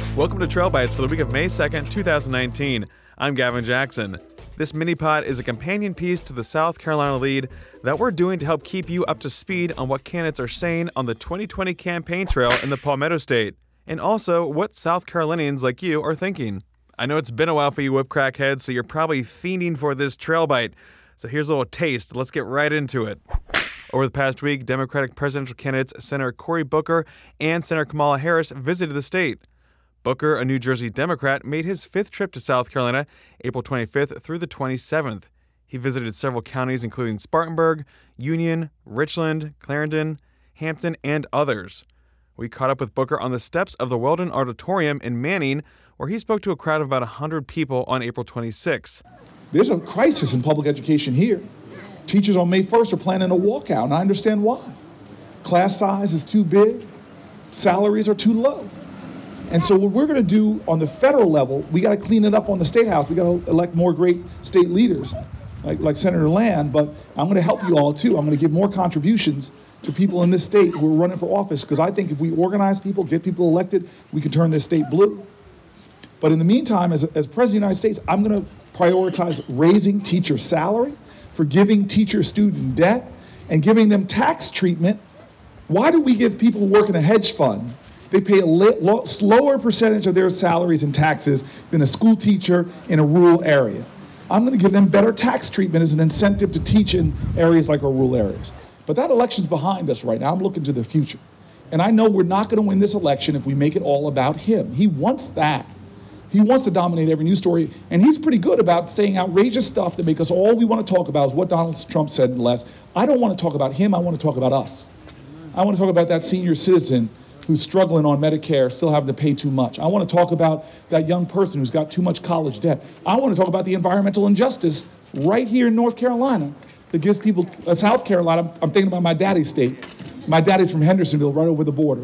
Welcome to Trail Bites for the week of May 2nd, 2019. I'm Gavin Jackson. This mini-pod is a companion piece to the South Carolina lead that we're doing to help keep you up to speed on what candidates are saying on the 2020 campaign trail in the Palmetto State, and also what South Carolinians like you are thinking. I know it's been a while for you whip crackheads, so you're probably fiending for this trail bite. So here's a little taste. Let's get right into it. Over the past week, Democratic presidential candidates Senator Cory Booker and Senator Kamala Harris visited the state. Booker, a New Jersey Democrat, made his fifth trip to South Carolina, April 25th through the 27th. He visited several counties including Spartanburg, Union, Richland, Clarendon, Hampton, and others. We caught up with Booker on the steps of the Weldon Auditorium in Manning, where he spoke to a crowd of about 100 people on April 26th. There's a crisis in public education here. Teachers on May 1st are planning a walkout, and I understand why. Class size is too big, salaries are too low. And so what we're going to do on the federal level, we got to clean it up on the State House. We got to elect more great state leaders like Senator Land, but I'm going to help you all too. I'm going to give more contributions to people in this state who are running for office, because I think if we organize people, get people elected, we can turn this state blue. But in the meantime, as President of the United States, I'm going to prioritize raising teacher salary, forgiving teacher student debt, and giving them tax treatment. Why do we give people who work in a hedge fund, they pay a slower percentage of their salaries in taxes than a school teacher in a rural area? I'm going to give them better tax treatment as an incentive to teach in areas like our rural areas. But that election's behind us right now. I'm looking to the future. And I know we're not going to win this election if we make it all about him. He wants that. He wants to dominate every news story, and he's pretty good about saying outrageous stuff that make us all we want to talk about is what Donald Trump said in the last. I don't want to talk about him, I want to talk about us. I want to talk about that senior citizen who's struggling on Medicare, still having to pay too much. I want to talk about that young person who's got too much college debt. I want to talk about the environmental injustice right here in North Carolina that gives people, South Carolina, I'm thinking about my daddy's state. My daddy's from Hendersonville, right over the border.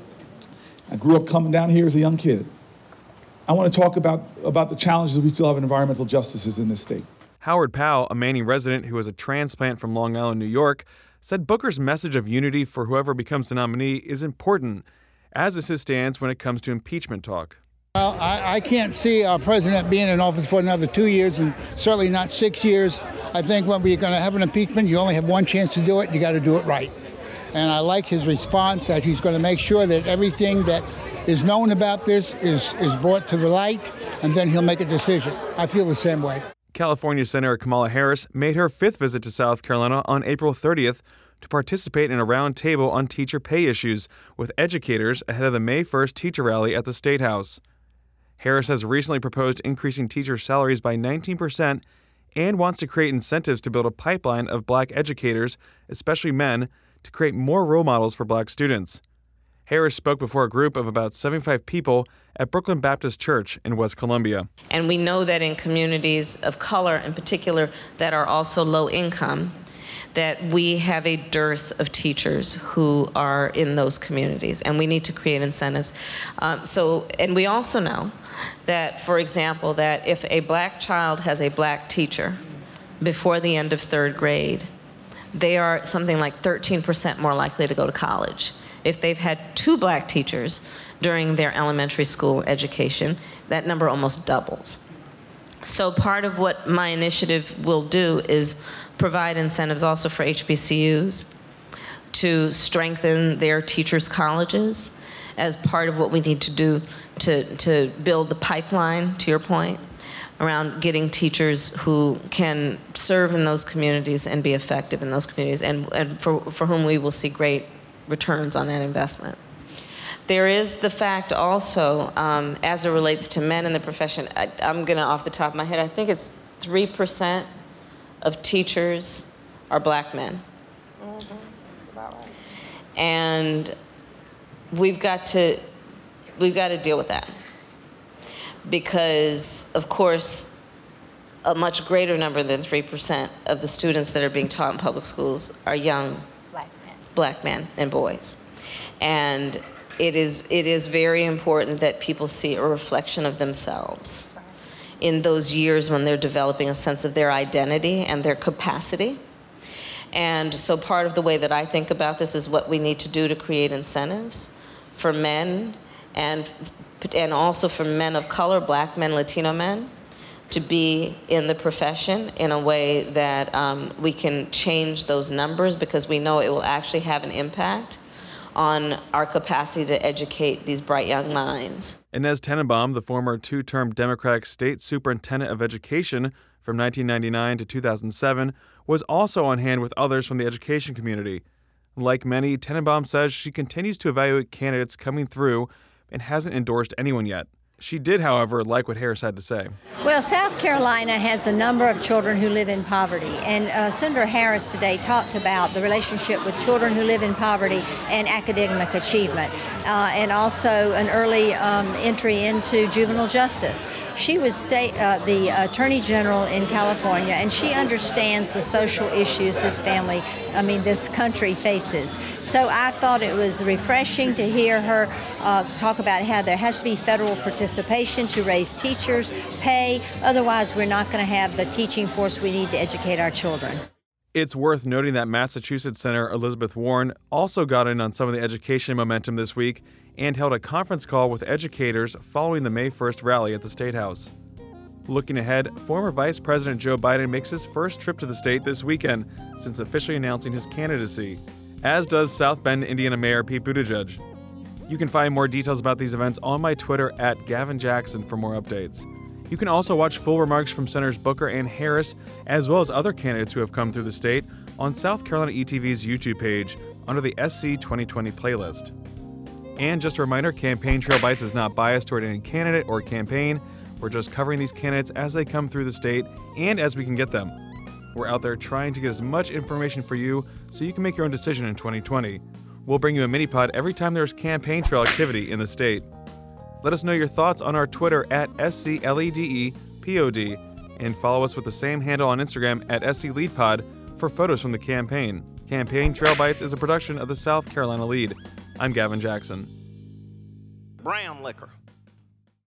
I grew up coming down here as a young kid. I want to talk about the challenges we still have in environmental justices in this state. Howard Powell, a Manning resident who was a transplant from Long Island, New York, said Booker's message of unity for whoever becomes the nominee is important, as is his stance when it comes to impeachment talk. Well, I can't see our president being in office for another 2 years, and certainly not 6 years. I think when we're going to have an impeachment, you only have one chance to do it. You got to do it right. And I like his response that he's going to make sure that everything that is known about this is brought to the light, and then he'll make a decision. I feel the same way. California Senator Kamala Harris made her fifth visit to South Carolina on April 30th to participate in a roundtable on teacher pay issues with educators ahead of the May 1st teacher rally at the State House. Harris has recently proposed increasing teacher salaries by 19% and wants to create incentives to build a pipeline of black educators, especially men, to create more role models for black students. Harris spoke before a group of about 75 people at Brooklyn Baptist Church in West Columbia. And we know that in communities of color in particular that are also low income, that we have a dearth of teachers who are in those communities, and we need to create incentives. And we also know that, for example, that if a black child has a black teacher before the end of third grade, they are something like 13% more likely to go to college. If they've had two black teachers during their elementary school education, that number almost doubles. So part of what my initiative will do is provide incentives also for HBCUs to strengthen their teachers' colleges as part of what we need to do to build the pipeline, to your point, around getting teachers who can serve in those communities and be effective in those communities, and for whom we will see great returns on that investment. There is the fact also, as it relates to men in the profession, I'm going to, off the top of my head, I think it's 3% of teachers are black men. Mm-hmm. That's about right. And we've got to deal with that. Because, of course, a much greater number than 3% of the students that are being taught in public schools are young black men and boys. And it is very important that people see a reflection of themselves in those years when they're developing a sense of their identity and their capacity. And so part of the way that I think about this is what we need to do to create incentives for men and also for men of color, black men, Latino men, to be in the profession in a way that we can change those numbers, because we know it will actually have an impact on our capacity to educate these bright young minds. Inez Tenenbaum, the former two-term Democratic state superintendent of education from 1999 to 2007, was also on hand with others from the education community. Like many, Tenenbaum says she continues to evaluate candidates coming through and hasn't endorsed anyone yet. She did, however, like what Harris had to say. Well, South Carolina has a number of children who live in poverty, and Senator Harris today talked about the relationship with children who live in poverty and academic achievement, and also an early entry into juvenile justice. She was the Attorney General in California, and she understands the social issues this country faces. So I thought it was refreshing to hear her talk about how there has to be federal participation to raise teachers' pay. Otherwise, we're not going to have the teaching force we need to educate our children. It's worth noting that Massachusetts Senator Elizabeth Warren also got in on some of the education momentum this week and held a conference call with educators following the May 1st rally at the State House. Looking ahead, former Vice President Joe Biden makes his first trip to the state this weekend since officially announcing his candidacy, as does South Bend, Indiana Mayor Pete Buttigieg. You can find more details about these events on my Twitter at Gavin Jackson for more updates. You can also watch full remarks from Senators Booker and Harris, as well as other candidates who have come through the state, on South Carolina ETV's YouTube page under the SC 2020 playlist. And just a reminder, Campaign Trail Bites is not biased toward any candidate or campaign. We're just covering these candidates as they come through the state and as we can get them. We're out there trying to get as much information for you so you can make your own decision in 2020. We'll bring you a mini-pod every time there's campaign trail activity in the state. Let us know your thoughts on our Twitter at SCLEDEPOD and follow us with the same handle on Instagram at SCLeadPod for photos from the campaign. Campaign Trail Bites is a production of the South Carolina Lead. I'm Gavin Jackson. Brown liquor.